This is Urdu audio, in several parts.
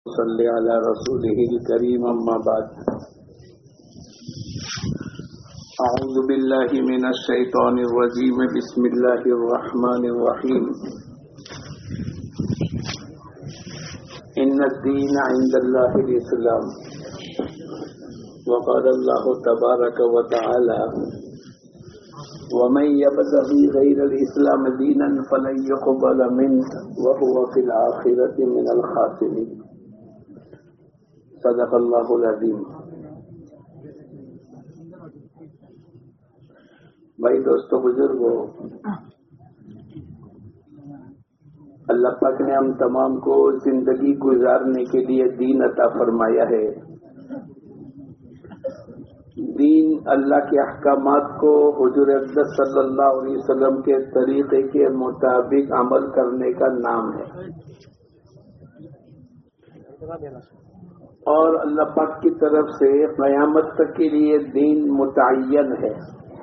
صلی علی رسولہ الکریم اما بعد اعوذ باللہ من الشیطان الرجیم بسم اللہ الرحمن الرحیم ان الدین عند اللہ الاسلام وقال اللہ تبارک وتعالی ومن يبتغي غير الاسلام دینا فلن يقبل منه وهو في الآخرة من الخاسرين صدق اللہ العظیم۔ بھائی دوستو بزرگوں، اللہ پاک نے ہم تمام کو زندگی گزارنے کے لیے دین عطا فرمایا ہے۔ دین اللہ کے احکامات کو حضور اقدس صلی اللہ علیہ وسلم کے طریقے کے مطابق عمل کرنے کا نام ہے، اور اللہ پاک کی طرف سے قیامت تک کے لیے دین متعین ہے،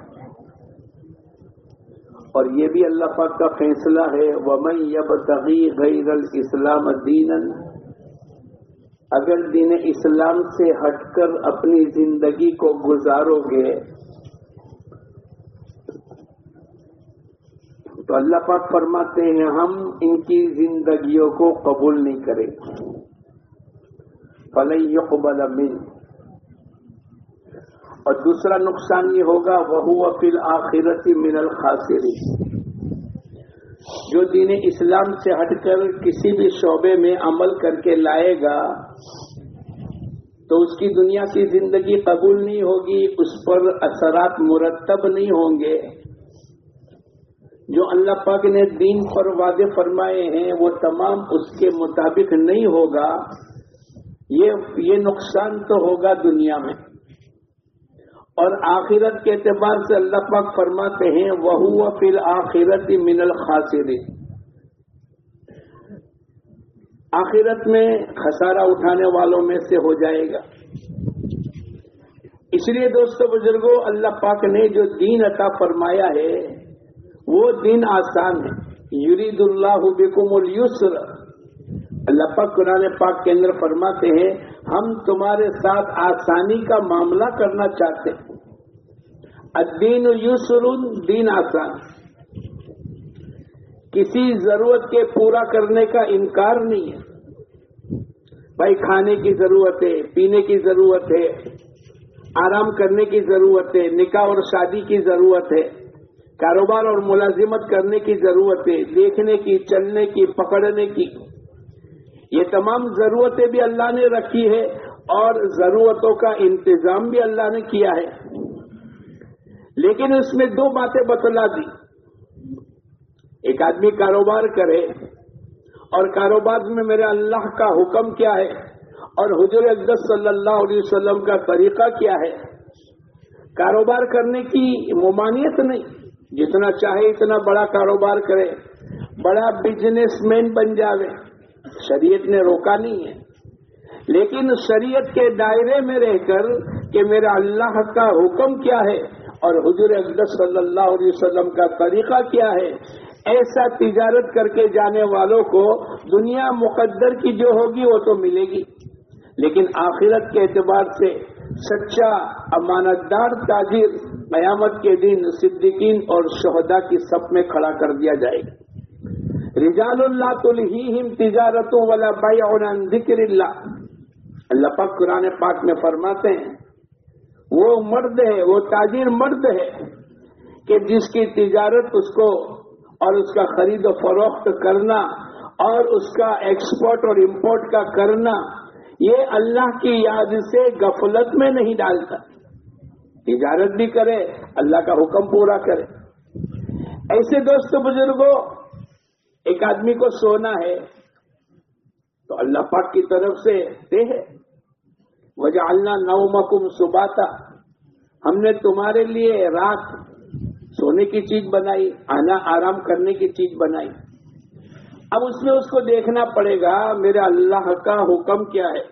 اور یہ بھی اللہ پاک کا فیصلہ ہے وَمَن يَبْتَغِي غَيْرَ الْإِسْلَامَ دِينًا، اگر دین اسلام سے ہٹ کر اپنی زندگی کو گزارو گے تو اللہ پاک فرماتے ہیں ہم ان کی زندگیوں کو قبول نہیں کریں گے، فَلَن يُقْبَلَ مِنْهُ، اور دوسرا نقصان یہ ہوگا وَهُوَ فِي الْآخِرَةِ مِنَ الْخَاسِرِينَ، جو دین اسلام سے ہٹ کر کسی بھی شعبے میں عمل کر کے لائے گا تو اس کی دنیا کی زندگی قبول نہیں ہوگی، اس پر اثرات مرتب نہیں ہوں گے۔ جو اللہ پاک نے دین پر وعدے فرمائے ہیں وہ تمام اس کے مطابق نہیں ہوگا، یہ نقصان تو ہوگا دنیا میں، اور آخرت کے اعتبار سے اللہ پاک فرماتے ہیں وَهُوَ فِي الْآخِرَةِ مِنَ الْخَاسِرِينَ، آخرت میں خسارہ اٹھانے والوں میں سے ہو جائے گا۔ اس لیے دوستو بزرگوں، اللہ پاک نے جو دین عطا فرمایا ہے وہ دین آسان ہے، یرید اللہ بکم اليسر، اللہ پاک قرآن پاک کے اندر فرماتے ہیں ہم تمہارے ساتھ آسانی کا معاملہ کرنا چاہتے ہیں۔ الدین یسر، دین آسان، کسی ضرورت کے پورا کرنے کا انکار نہیں ہے۔ بھائی کھانے کی ضرورت ہے، پینے کی ضرورت ہے، آرام کرنے کی ضرورت ہے، نکاح اور شادی کی ضرورت ہے، کاروبار اور ملازمت کرنے کی ضرورت ہے، دیکھنے کی، چلنے کی، پکڑنے کی، یہ تمام ضرورتیں بھی اللہ نے رکھی ہے، اور ضرورتوں کا انتظام بھی اللہ نے کیا ہے، لیکن اس میں دو باتیں بتلا دی۔ ایک آدمی کاروبار کرے، اور کاروبار میں میرے اللہ کا حکم کیا ہے اور حضور اقدس صلی اللہ علیہ وسلم کا طریقہ کیا ہے۔ کاروبار کرنے کی ممانعت نہیں، جتنا چاہے اتنا بڑا کاروبار کرے، بڑا بزنس مین بن جاوے، شریعت نے روکا نہیں ہے، لیکن شریعت کے دائرے میں رہ کر کہ میرا اللہ کا حکم کیا ہے اور حضور اقدس صلی اللہ علیہ وسلم کا طریقہ کیا ہے، ایسا تجارت کر کے جانے والوں کو دنیا مقدر کی جو ہوگی وہ تو ملے گی، لیکن آخرت کے اعتبار سے سچا امانت دار تاجر قیامت کے دن صدیقین اور شہداء کی صف میں کھڑا کر دیا جائے گا۔ رجال لا تلہیہم تجارت ولا بیع عن ذکر اللہ، اللہ پاک قرآن پاک میں فرماتے ہیں وہ مرد ہے، وہ تاجر مرد ہے کہ جس کی تجارت اس کو اور اس کا خرید و فروخت کرنا اور اس کا ایکسپورٹ اور امپورٹ کا کرنا یہ اللہ کی یاد سے غفلت میں نہیں ڈالتا، تجارت بھی کرے، اللہ کا حکم پورا کرے۔ ایسے دوست بزرگوں، ایک آدمی کو سونا ہے تو اللہ پاک کی طرف سے دے ہے وَجَعَلْنَا نَوْمَكُمْ سُبَاتًا، ہم نے تمہارے لیے رات سونے کی چیز بنائی، آرام کرنے کی چیز بنائی۔ اب اس میں اس کو دیکھنا پڑے گا میرے اللہ کا حکم کیا ہے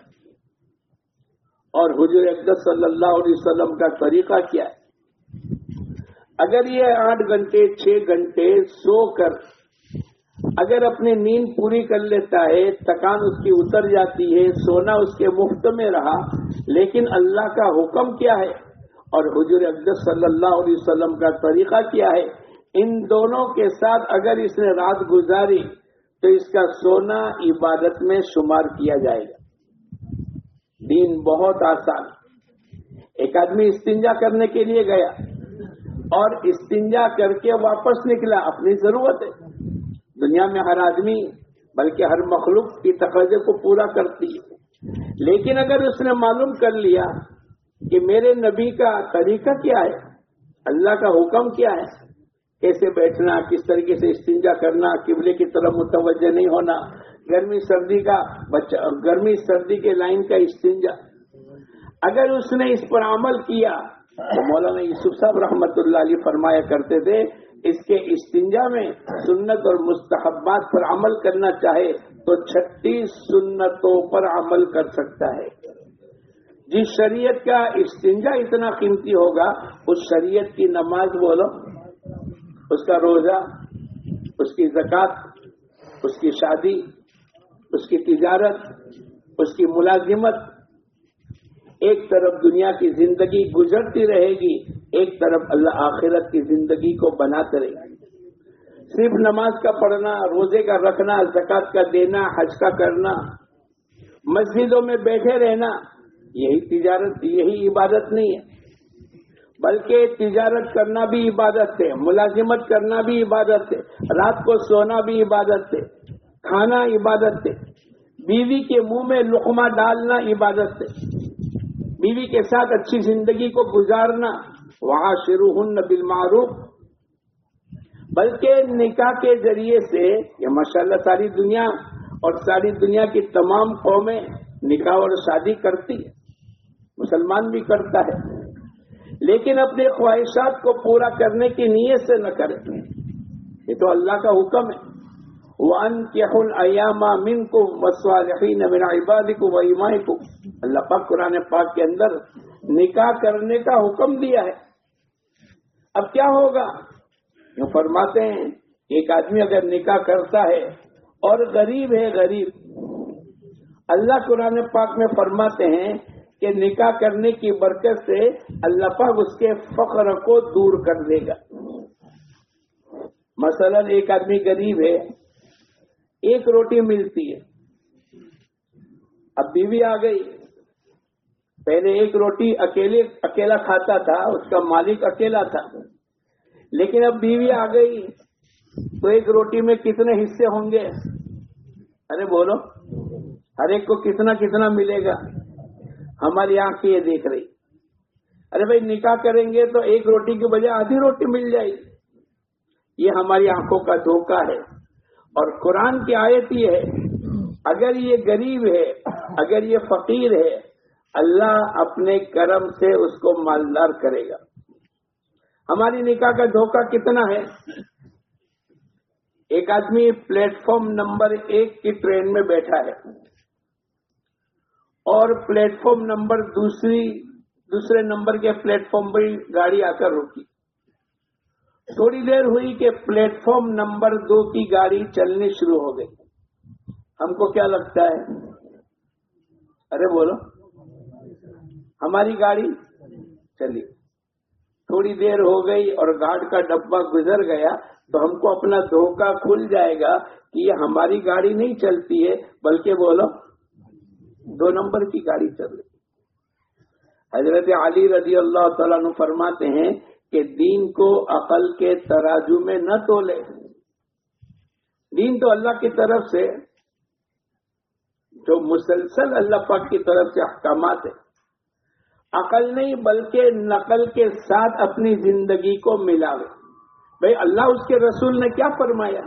اور حضور اقدس صلی اللہ علیہ وسلم کا طریقہ کیا ہے۔ اگر یہ 8 گھنٹے 6 گھنٹے سو کر اگر اپنی نیند پوری کر لیتا ہے، تھکان اس کی اتر جاتی ہے، سونا اس کے مفت میں رہا، لیکن اللہ کا حکم کیا ہے اور حضور اقدس صلی اللہ علیہ وسلم کا طریقہ کیا ہے، ان دونوں کے ساتھ اگر اس نے رات گزاری تو اس کا سونا عبادت میں شمار کیا جائے گا۔ دین بہت آسان۔ ایک آدمی استنجا کرنے کے لیے گیا اور استنجا کر کے واپس نکلا، اپنی ضرورت ہے، دنیا میں ہر آدمی بلکہ ہر مخلوق کی تقاضے کو پورا کرتی ہے، لیکن اگر اس نے معلوم کر لیا کہ میرے نبی کا طریقہ کیا ہے، اللہ کا حکم کیا ہے، کیسے بیٹھنا، کس طریقے سے استنجا کرنا، قبلے کی طرف متوجہ نہیں ہونا، گرمی سردی کے لائن کا استنجا، اگر اس نے اس پر عمل کیا تو مولانا یوسف صاحب رحمت اللہ علیہ فرمایا کرتے تھے، اس کے استنجا میں سنت اور مستحبات پر عمل کرنا چاہے تو 36 سنتوں پر عمل کر سکتا ہے۔ جس شریعت کا استنجا اتنا قیمتی ہوگا، اس شریعت کی نماز بولو، اس کا روزہ، اس کی زکوٰۃ، اس کی شادی، اس کی تجارت، اس کی ملازمت، ایک طرف دنیا کی زندگی گزرتی رہے گی، ایک طرف اللہ آخرت کی زندگی کو بناتے رہے گا۔ صرف نماز کا پڑھنا، روزے کا رکھنا، زکوٰۃ کا دینا، حج کا کرنا، مسجدوں میں بیٹھے رہنا، یہی تجارت، یہی عبادت نہیں ہے، بلکہ تجارت کرنا بھی عبادت ہے، ملازمت کرنا بھی عبادت ہے، رات کو سونا بھی عبادت ہے، کھانا عبادت ہے، بیوی کے منہ میں لقمہ ڈالنا عبادت ہے، بیوی کے ساتھ اچھی زندگی کو گزارنا، وعاشروہن بالمعروف، بلکہ نکاح کے ذریعے سے، یہ ماشاءاللہ ساری دنیا اور ساری دنیا کی تمام قومیں نکاح اور شادی کرتی ہے، مسلمان بھی کرتا ہے، لیکن اپنے خواہشات کو پورا کرنے کی نیت سے نہ کرے، یہ تو اللہ کا حکم ہے۔ وَأَنكِحُوا الْأَيَامَ مِنكُمْ وَالصَّالِحِينَ مِنْ عِبَادِكُمْ وَإِمَائِكُمْ، اللہ پاک قرآن پاک کے اندر نکاح کرنے کا حکم دیا ہے۔ اب کیا ہوگا؟ یہ فرماتے ہیں ایک آدمی اگر نکاح کرتا ہے اور غریب ہے، غریب، اللہ قرآن پاک میں فرماتے ہیں کہ نکاح کرنے کی برکت سے اللہ پاک اس کے فقر کو دور کر دے گا۔ مثلا ایک آدمی غریب ہے، ایک روٹی ملتی ہے، اب بیوی آ گئی، پہلے ایک روٹی اکیلا کھاتا تھا، اس کا مالک اکیلا تھا، لیکن اب بیوی آ گئی تو ایک روٹی میں کتنے حصے ہوں گے؟ ارے بولو، ہر ایک کو کتنا کتنا ملے گا؟ ہماری آنکھ یہ دیکھ رہی، ارے بھائی نکاح کریں گے تو ایک روٹی کی بجائے آدھی روٹی مل جائے گی، یہ ہماری آنکھوں کا دھوکہ ہے۔ اور قرآن کی آیت یہ ہے، اگر یہ غریب ہے، اگر یہ فقیر ہے، اللہ اپنے کرم سے اس کو مالدار کرے گا۔ ہماری نکاح کا دھوکہ کتنا ہے؟ ایک آدمی پلیٹ فارم نمبر 1 کی ٹرین میں بیٹھا ہے اور پلیٹ فارم نمبر دوسرے نمبر کے پلیٹ فارم پر گاڑی آ کر رکی، تھوڑی دیر ہوئی کہ پلیٹ فارم نمبر 2 کی گاڑی چلنی شروع ہو گئی۔ ہم کو کیا لگتا ہے؟ ارے بولو، ہماری گاڑی چلی، تھوڑی دیر ہو گئی اور گارڈ کا ڈبہ گزر گیا تو ہم کو اپنا دھوکہ کھل جائے گا کہ یہ ہماری گاڑی نہیں چلتی ہے، بلکہ بولو 2 نمبر کی گاڑی چل رہی۔ حضرت علی رضی اللہ تعالیٰ عنہ فرماتے ہیں کہ دین کو عقل کے ترازو میں نہ تولے، دین تو اللہ کی طرف سے جو مسلسل اللہ پاک کی طرف سے احکامات ہے، عقل نہیں بلکہ نقل کے ساتھ اپنی زندگی کو ملاوے۔ بھئی اللہ اس کے رسول نے کیا فرمایا؟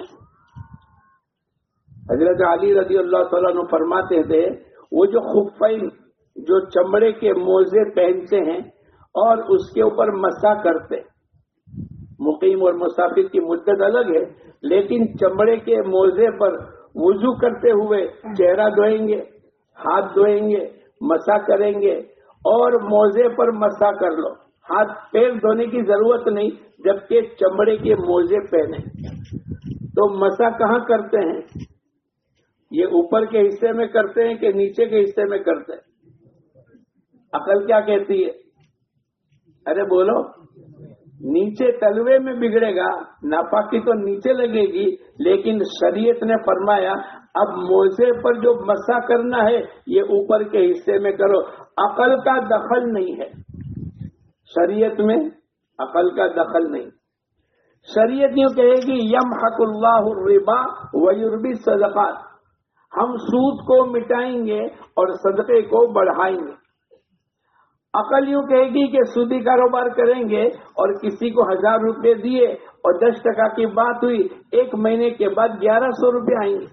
حضرت علی رضی اللہ تعالیٰ عنہ فرماتے تھے وہ جو خفین، جو چمڑے کے موزے پہنتے ہیں اور اس کے اوپر مسح کرتے، مقیم اور مسافر کی مدت الگ ہے، لیکن چمڑے کے موزے پر وضو کرتے ہوئے چہرہ دھوئیں گے، ہاتھ دھوئیں گے، مسح کریں گے، اور موزے پر مسح کر لو، ہاتھ پیر دھونے کی ضرورت نہیں جبکہ چمڑے کے موزے پہنے۔ تو مسا کہاں کرتے ہیں؟ یہ اوپر کے حصے میں کرتے ہیں کہ نیچے کے حصے میں کرتے ہیں؟ عقل کیا کہتی ہے؟ ارے بولو، نیچے تلوے میں بگڑے گا، ناپاکی تو نیچے لگے گی، لیکن شریعت نے فرمایا اب موزے پر جو مسا کرنا ہے یہ اوپر کے حصے میں کرو۔ عقل کا دخل نہیں ہے شریعت میں، عقل کا دخل نہیں۔ شریعت یوں کہے گی یمحق اللہ الربا ویربی الصدقات، ہم سود کو مٹائیں گے اور صدقے کو بڑھائیں گے۔ عقل یوں کہے گی کہ سودی کاروبار کریں گے اور کسی کو 1000 روپے دیے اور 10% کی بات ہوئی، 1 مہینے کے بعد 1100 روپے آئیں گے۔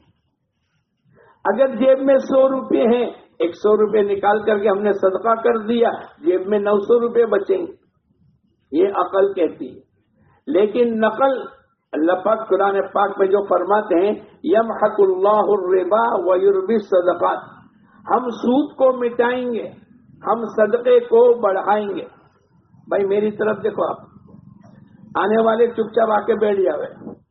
اگر جیب میں 100 روپے ہیں، 100 روپے نکال کر کے ہم نے صدقہ کر دیا، جیب میں 900 روپے بچیں گے۔ یہ عقل کہتی ہے۔ لیکن نقل، اللہ پاک قرآن پاک میں جو فرماتے ہیں یمحق اللہ الربا ویربی الصدقات، ہم سود کو مٹائیں گے، ہم صدقے کو بڑھائیں گے۔ بھائی میری طرف دیکھو، آپ آنے والے چپ چاپ آ کے بیٹھ جاوے۔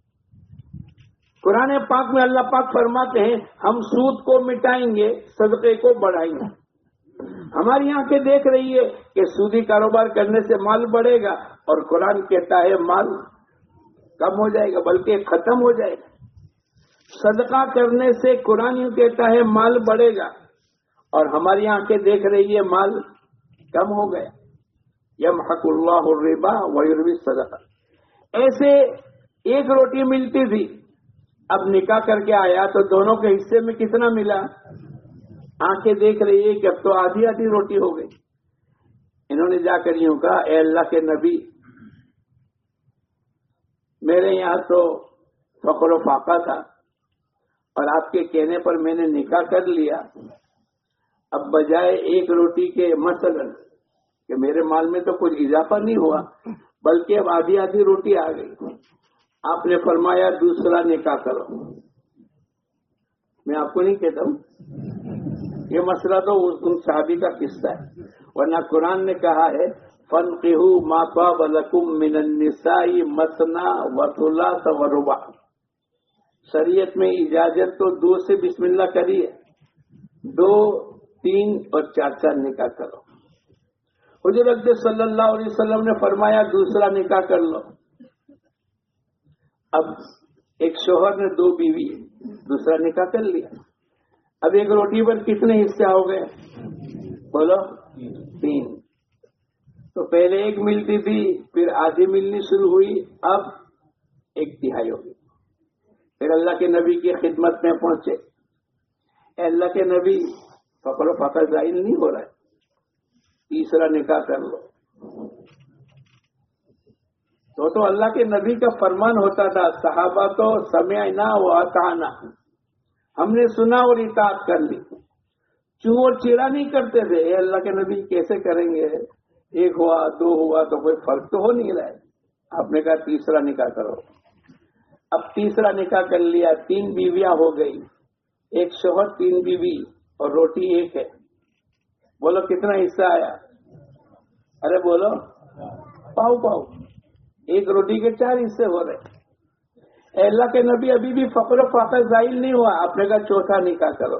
قرآن پاک میں اللہ پاک فرماتے ہیں ہم سود کو مٹائیں گے، صدقے کو بڑھائیں گے۔ ہماری آنکھیں دیکھ رہی ہے کہ سودی کاروبار کرنے سے مال بڑھے گا، اور قرآن کہتا ہے مال کم ہو جائے گا، بلکہ ختم ہو جائے گا۔ صدقہ کرنے سے قرآن یوں کہتا ہے مال بڑھے گا، اور ہماری آنکھیں دیکھ رہی ہے مال کم ہو گیا۔ یمحق اللہ الربا ویربی الصدقات۔ ایسے ایک روٹی ملتی تھی، اب نکاح کر کے آیا تو دونوں کے حصے میں کتنا ملا؟ آنکھیں دیکھ رہی ہے کہ اب تو آدھی آدھی روٹی ہو گئی۔ انہوں نے جا کر یوں کہا اے اللہ کے نبی، میرے یہاں تو فقر و فاقہ تھا، اور آپ کے کہنے پر میں نے نکاح کر لیا، اب بجائے ایک روٹی کے مثلاً کہ میرے مال میں تو کچھ اضافہ نہیں ہوا، بلکہ اب آدھی آدھی روٹی آ گئی۔ آپ نے فرمایا دوسرا نکاح کرو۔ میں آپ کو نہیں کہتا ہوں، یہ مسئلہ تو ان صحابی کا قصہ ہے، ورنہ قرآن نے کہا ہے فَانْكِحُوا مَا طَابَ لَكُم مِّنَ النِّسَاءِ مَثْنَىٰ وَثُلَاثَ وَرُبَاعَ۔ شریعت میں اجازت تو 2 سے بسم اللہ کری ہے، 2، 3 اور 4 نکاح کرو۔ حضور اقدس صلی اللہ علیہ وسلم نے فرمایا دوسرا نکاح کر لو۔ اب ایک شوہر نے 2 بیوی، دوسرا نکاح کر لیا، اب ایک روٹی پر کتنے حصے ہو گئے؟ بولو 3۔ تو پہلے 1 ملتی تھی، پھر آدھی ملنی شروع ہوئی، اب 1/3 ہو گئی۔ پھر اللہ کے نبی کی خدمت میں پہنچے، اے اللہ کے نبی فقر و فقر ظاہر نہیں ہو رہا ہے، تیسرا نکاح کر لو۔ تو اللہ کے نبی کا فرمان ہوتا تھا، صحابہ تو سمعنا و اطعنا، ہم نے سنا اور اطاعت کر لی، چوں اور چیڑا نہیں کرتے تھے۔ اے اللہ کے نبی کیسے کریں گے، 1 ہوا 2 ہوا تو کوئی فرق تو ہو نہیں رہا ہے۔ آپ نے کہا تیسرا نکاح کرو۔ اب تیسرا نکاح کر لیا، 3 بیویاں ہو گئی، 1 شوہر 3 بیوی اور روٹی 1 ہے۔ بولو کتنا حصہ آیا؟ ارے بولو، پاؤ پاؤ، 1 روٹی کے 4 حصے ہو رہے۔ اے اللہ کے نبی ابھی بھی فقر و فاقہ ظاہر نہیں ہوا، آپ نے کہا چوتھا نکاح کرو۔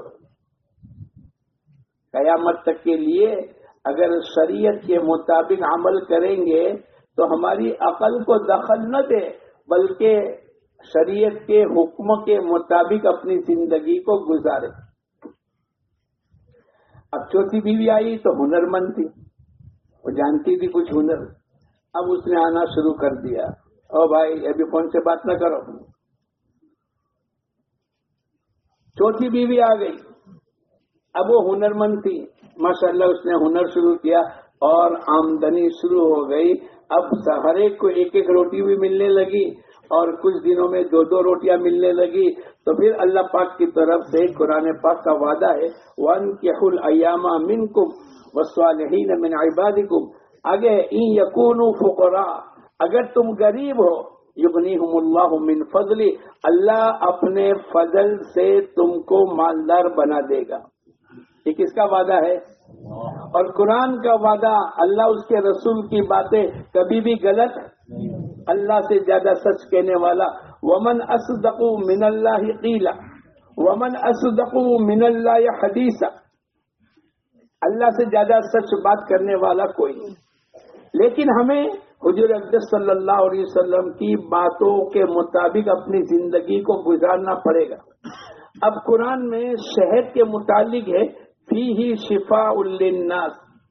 قیامت تک کے لیے اگر شریعت کے مطابق عمل کریں گے تو ہماری عقل کو دخل نہ دے، بلکہ شریعت کے حکم کے مطابق اپنی زندگی کو گزارے۔ اب چوتھی بیوی آئی تو ہنر مند تھی، وہ جانتی تھی کچھ ہنر، اب اس نے آنا شروع کر دیا، او بھائی ابھی فون سے بات نہ کرو۔ چوتھی بیوی آ گئی، اب وہ ہنر مند تھی، ماشاءاللہ اس نے ہنر شروع کیا اور آمدنی شروع ہو گئی۔ اب ہر ایک کو 1-1 روٹی بھی ملنے لگی، اور کچھ دنوں میں 2-2 روٹیاں ملنے لگی۔ تو پھر اللہ پاک کی طرف سے قرآن پاک کا وعدہ ہے وَأَنكِحُوا الْأَيَامَ مِنكُمْ وَالصَّالِحِينَ مِنْ عِبَادِكُمْ، آگے إِن يَكُونُوا فُقَرَاءَ، اگر تم غریب ہو، يُغْنِيهُمُ اللَّهُ مِنْ فَضْلِهِ، اللہ اپنے فضل سے تم کو مالدار بنا دے گا۔ یہ کس کا وعدہ ہے؟ اور قرآن کا وعدہ، اللہ اس کے رسول کی باتیں کبھی بھی غلط، اللہ سے زیادہ سچ کہنے والا ومن اصدق من اللہ قیلا ومن اصدق من اللہ حدیثا، اللہ سے زیادہ سچ بات کرنے والا کوئی نہیں. لیکن ہمیں حضور اقدس صلی اللہ علیہ وسلم کی باتوں کے مطابق اپنی زندگی کو گزارنا پڑے گا. اب قرآن میں شہد کے متعلق ہے فیہ شفاء للناس،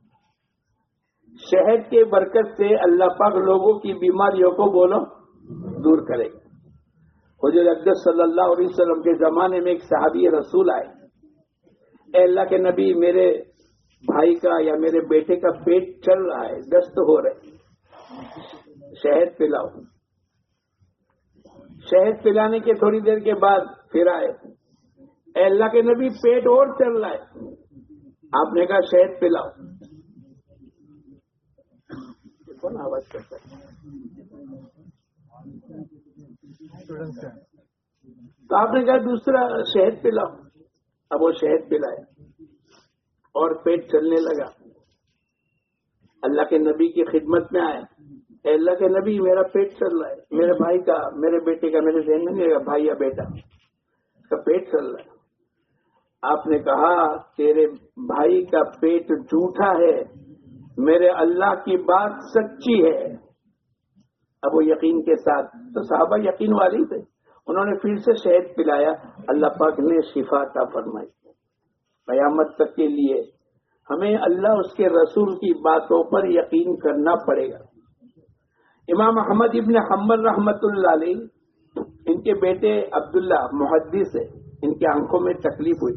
شہد کے برکت سے اللہ پاک لوگوں کی بیماریوں کو بولو دور کرے گا. حضور اقدس صلی اللہ علیہ وسلم کے زمانے میں ایک صحابی رسول آئے، اے اللہ کے نبی، میرے بھائی کا یا میرے بیٹے کا پیٹ چل رہا ہے، دست ہو رہے، شہد پلاؤ. شہد پلانے کے تھوڑی دیر کے بعد پھر آئے، اے اللہ کے نبی پیٹ اور چل رہا ہے، آپ نے کہا شہد پلاؤ. کون آواز کرتا ہے؟ تو آپ نے کہا دوسرا شہد پلاؤ. اب وہ شہد پلائے اور پیٹ چلنے لگا. اللہ کے نبی کی خدمت میں آئے، اے اللہ کے نبی میرا پیٹ چل رہا ہے، میرے بھائی کا، میرے بیٹے کا، میرے ذہن میں نہیں لگا بھائی یا بیٹا، اس کا پیٹ چل رہا ہے. آپ نے کہا تیرے بھائی کا پیٹ جھوٹا ہے، میرے اللہ کی بات سچی ہے. اب وہ یقین کے ساتھ، تو صحابہ یقین والی تھے، انہوں نے پھر سے شہد پلایا، اللہ پاک نے شفا عطا فرمائی. قیامت تک کے لیے ہمیں اللہ اس کے رسول کی باتوں پر یقین کرنا پڑے گا. امام احمد ابن حنبل رحمت اللہ علیہ، ان کے بیٹے عبداللہ محدث ہے، ان کی آنکھوں میں تکلیف ہوئی،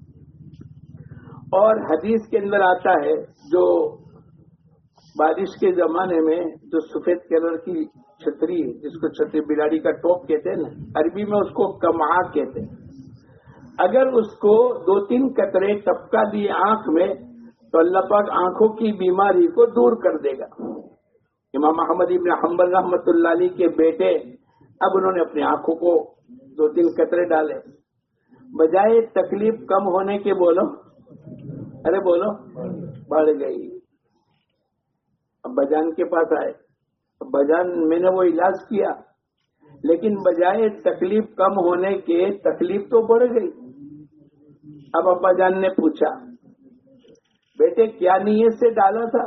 اور حدیث کے اندر آتا ہے جو بارش کے زمانے میں جو سفید کلر کی چھتری، جس کو چھتری بلاڑی کا ٹوپ کہتے ہیں نا، عربی میں اس کو کمعا کہتے ہیں، اگر اس کو 2-3 قطرے ٹپکا دیے آنکھ میں تو اللہ پاک آنکھوں کی بیماری کو دور کر دے گا. امام احمد ابن حنبل رحمت اللہ علیہ کے بیٹے، اب انہوں نے اپنی آنکھوں کو 2-3 قطرے ڈالے، بجائے تکلیف کم ہونے کے بولو، ارے بولو، بڑھ گئی. اب بجان کے پاس آئے، بجان میں نے وہ علاج کیا، لیکن بجائے تکلیف کم ہونے کے تکلیف تو بڑھ گئی. اب ابا جان نے پوچھا بیٹے کیا نیت سے ڈالا تھا؟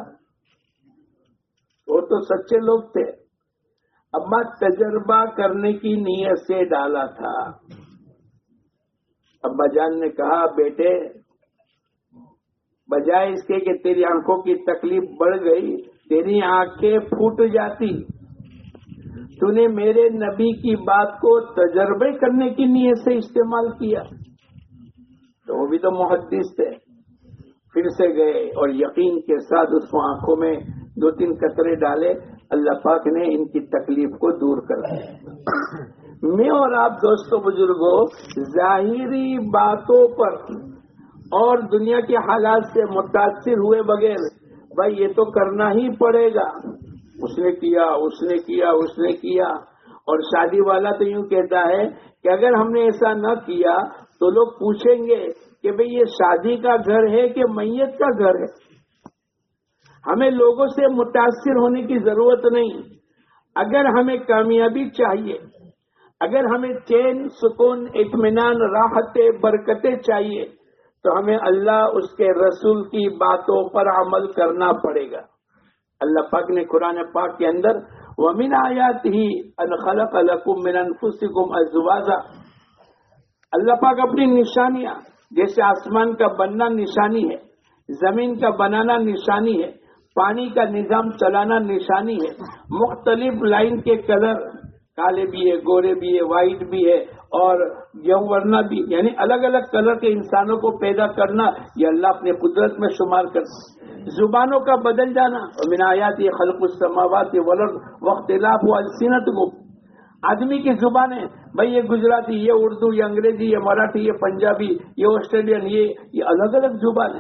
وہ تو سچے لوگ تھے. ابا تجربہ کرنے کی نیت سے ڈالا تھا. ابا جان نے کہا بیٹے بجائے اس کے کہ تیری آنکھوں کی تکلیف بڑھ گئی، تیری آنکھیں پھوٹ جاتی. تو نے میرے نبی کی بات کو تجربے کرنے کی نیت سے استعمال کیا. تو وہ بھی تو محدث تھے. پھر سے گئے اور یقین کے ساتھ اس کو آنکھوں میں 2-3 قطرے ڈالے، اللہ پاک نے ان کی تکلیف کو دور کر دیا. میں اور آپ دوستوں بزرگوں ظاہری باتوں پر اور دنیا کے حالات سے متاثر ہوئے بغیر بھائی یہ تو کرنا ہی پڑے گا، اس نے کیا، اس نے کیا، اس نے کیا. اور شادی والا تو یوں کہتا ہے کہ اگر ہم نے ایسا نہ کیا تو لوگ پوچھیں گے کہ بھئی یہ شادی کا گھر ہے کہ میت کا گھر ہے. ہمیں لوگوں سے متاثر ہونے کی ضرورت نہیں. اگر ہمیں کامیابی چاہیے، اگر ہمیں چین، سکون، اطمینان، راحتیں، برکتیں چاہیے تو ہمیں اللہ اس کے رسول کی باتوں پر عمل کرنا پڑے گا. اللہ پاک نے قرآن پاک کے اندر وَمِنْ آيَاتِهِ أَنْ خَلَقَ لَكُم مِّنْ أَنفُسِكُمْ أَزْوَاجًا، اللہ پاک اپنی نشانیاں، جیسے آسمان کا بننا نشانی ہے، زمین کا بنانا نشانی ہے، پانی کا نظام چلانا نشانی ہے، مختلف لائن کے کلر، کالے بھی ہے، گورے بھی ہے، وائٹ بھی ہے اور گیہوں ورنہ بھی، یعنی الگ الگ کلر کے انسانوں کو پیدا کرنا، یہ اللہ اپنے قدرت میں شمار کرتا. زبانوں کا بدل جانا، وَمِنْ آيَاتِهِ خَلْقُ السَّمَاوَاتِ وَالْأَرْضِ وَاخْتِلَافُ أَلْسِنَتِكُمْ. آدمی کی زبانیں، بھائی یہ گجراتی، یہ اردو، یہ انگریزی، یہ مراٹھی، یہ پنجابی، یہ آسٹریلین، یہ الگ الگ زبانیں،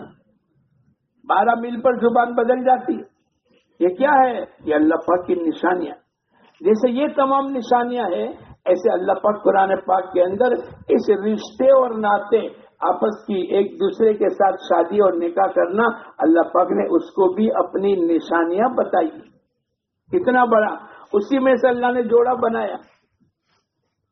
12 میل پر زبان بدل جاتی. یہ کیا ہے؟ یہ اللہ پاک کی نشانیاں. جیسے یہ تمام نشانیاں ہیں، ایسے اللہ پاک قرآن پاک کے اندر اس رشتے اور ناطے آپس کی، ایک دوسرے کے ساتھ شادی اور نکاح کرنا، اللہ پاک نے اس کو بھی اپنی نشانیاں بتائی. کتنا بڑا، اسی میں سے اللہ نے جوڑا بنایا.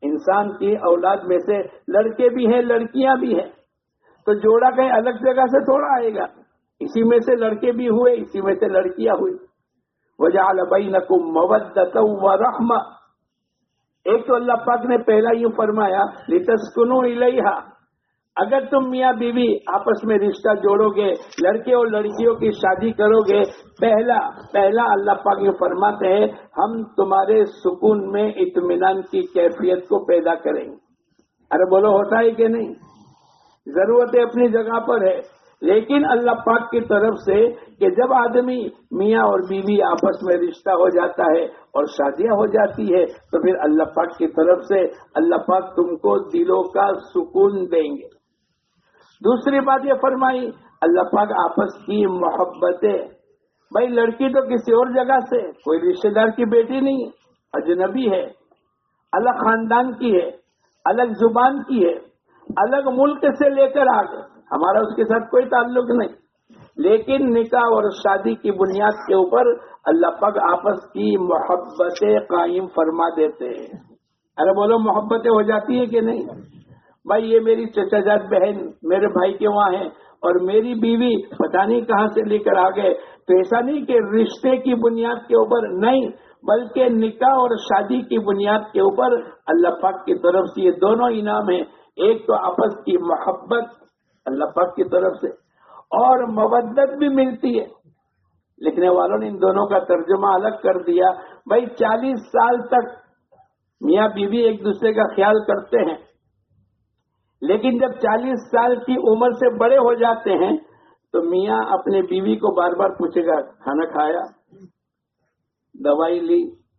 انسان کی اولاد میں سے لڑکے بھی ہیں لڑکیاں بھی ہیں، تو جوڑا کہیں الگ جگہ سے تھوڑا آئے گا، اسی میں سے لڑکے بھی ہوئے، اسی میں سے لڑکیاں ہوئی. وَجَعَلَ بَيْنَكُمْ مَوَدَّةً وَرَحْمَةً. ایک تو اللہ پاک نے پہلا یوں فرمایا لِتَسْكُنُوا إِلَيْهَا. اگر تم میاں بیوی آپس میں رشتہ جوڑو گے، لڑکے اور لڑکیوں کی شادی کرو گے، پہلا اللہ پاک یہ فرماتے ہیں ہم تمہارے سکون میں اطمینان کی کیفیت کو پیدا کریں گے. ارے بولو ہوتا ہے کہ نہیں؟ ضرورتیں اپنی جگہ پر ہے، لیکن اللہ پاک کی طرف سے کہ جب آدمی میاں اور بیوی آپس میں رشتہ ہو جاتا ہے اور شادیاں ہو جاتی ہے تو پھر اللہ پاک کی طرف سے اللہ پاک تم کو دلوں کا سکون دیں گے. دوسری بات یہ فرمائی اللہ پاک آپس کی محبتیں. بھائی لڑکی تو کسی اور جگہ سے، کوئی رشتہ دار کی بیٹی نہیں ہے، اجنبی ہے، الگ خاندان کی ہے، الگ زبان کی ہے، الگ ملک سے لے کر آ گئے، ہمارا اس کے ساتھ کوئی تعلق نہیں، لیکن نکاح اور شادی کی بنیاد کے اوپر اللہ پاک آپس کی محبتیں قائم فرما دیتے ہیں. ارے بولو محبتیں ہو جاتی ہیں کہ نہیں؟ بھائی یہ میری چچا جات بہن میرے بھائی کے وہاں ہیں اور میری بیوی پتہ نہیں کہاں سے لے کر آ گئے، تو ایسا نہیں کہ رشتے کی بنیاد کے اوپر نہیں، بلکہ نکاح اور شادی کی بنیاد کے اوپر اللہ پاک کی طرف سے یہ دونوں انعام ہیں. ایک تو آپس کی محبت اللہ پاک کی طرف سے، اور مودت بھی ملتی ہے. لکھنے والوں نے ان دونوں کا ترجمہ الگ کر دیا. بھائی 40 سال تک میاں بیوی ایک دوسرے کا خیال کرتے ہیں، لیکن جب 40 سال کی عمر سے بڑے ہو جاتے ہیں تو میاں اپنے بیوی کو بار بار پوچھے گا کھانا کھایا، دوائی لی.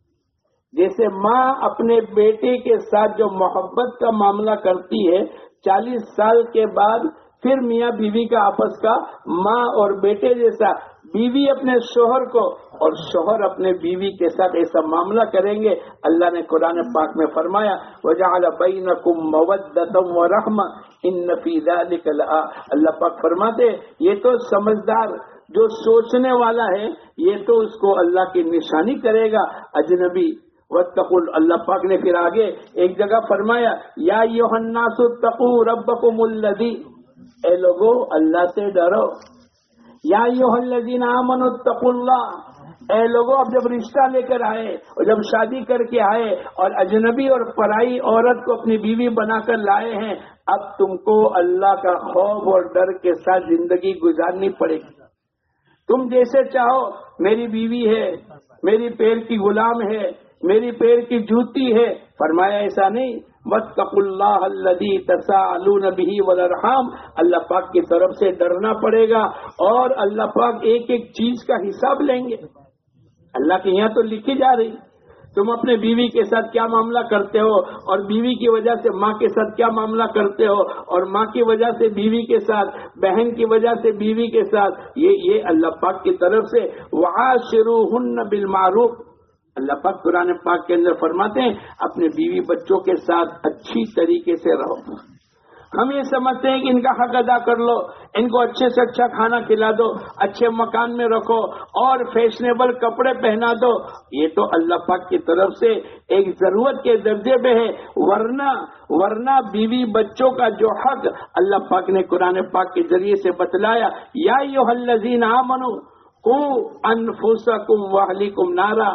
جیسے ماں اپنے بیٹے کے ساتھ جو محبت کا معاملہ کرتی ہے، 40 سال کے بعد پھر میاں بیوی کا آپس کا ماں اور بیٹے جیسا، بیوی اپنے شوہر کو اور شوہر اپنے بیوی کے ساتھ ایسا معاملہ کریں گے. اللہ نے قرآن پاک میں فرمایا وَجَعَلَ بَيْنَكُمْ مَوَدَّةً وَرَحْمَةً إِنَّ فِي ذَلِكَ لَآيَةً. اللہ پاک فرماتے یہ تو سمجھدار جو سوچنے والا ہے یہ تو اس کو اللہ کی نشانی کرے گا. اجنبی واتقوا، اللہ پاک نے پھر آگے ایک جگہ فرمایا یا ایھا الناس اتقوا ربکم الذی، اے لوگو اللہ سے ڈرو. یا ایھا الذین آمنوا اتقوا اللہ، اے لوگو اب جب رشتہ لے کر آئے اور جب شادی کر کے آئے اور اجنبی اور پرائی عورت کو اپنی بیوی بنا کر لائے ہیں، اب تم کو اللہ کا خوف اور ڈر کے ساتھ زندگی گزارنی پڑے گی. تم جیسے چاہو میری بیوی ہے، میری پیر کی غلام ہے، میری پیر کی جوتی ہے، فرمایا ایسا نہیں. واتقوا اللہ الذی تساءلون بہ والارحام، اللہ پاک کی طرف سے ڈرنا پڑے گا اور اللہ پاک ایک ایک چیز کا حساب لیں گے. اللہ کے یہاں تو لکھی جا رہی تم اپنے بیوی کے ساتھ کیا معاملہ کرتے ہو، اور بیوی کی وجہ سے ماں کے ساتھ کیا معاملہ کرتے ہو، اور ماں کی وجہ سے بیوی کے ساتھ، بہن کی وجہ سے بیوی کے ساتھ. یہ اللہ پاک کی طرف سے وعاشروہن بالمعروف. اللہ پاک قرآن پاک کے اندر فرماتے ہیں اپنے بیوی بچوں کے ساتھ اچھی طریقے سے رہو. ہم یہ سمجھتے ہیں کہ ان کا حق ادا کر لو، ان کو اچھے سے اچھا کھانا کھلا دو، اچھے مکان میں رکھو اور فیشنیبل کپڑے پہنا دو. یہ تو اللہ پاک کی طرف سے ایک ضرورت کے درجے پہ ہے، ورنہ بیوی بچوں کا جو حق اللہ پاک نے قرآن پاک کے ذریعے سے بتلایا. یا ایھا الذین آمنوا قوا انفسکم واہلیکم نارا،